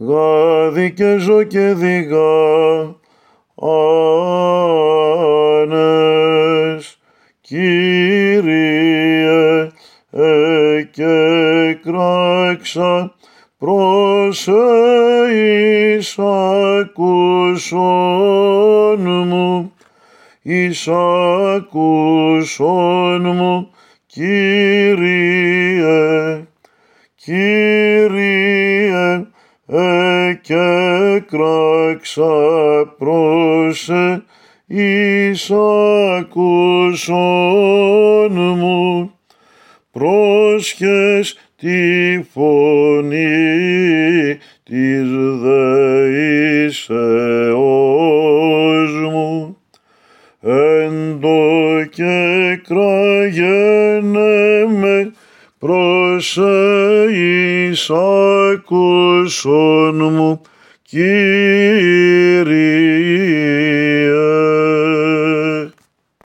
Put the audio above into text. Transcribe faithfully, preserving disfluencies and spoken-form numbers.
γάδι και ζω και διγά, άνες, Κύριε, εκεκράξα προς εισακούσον μου, εισακούσον μου, Κύριε, Κύριε, εκεκράξα προς εισακούσον μου, πρόσχες τη φωνή της δεήσεώς μου, εν το και κραγένε με προς εισακούσον μου, Κύριε.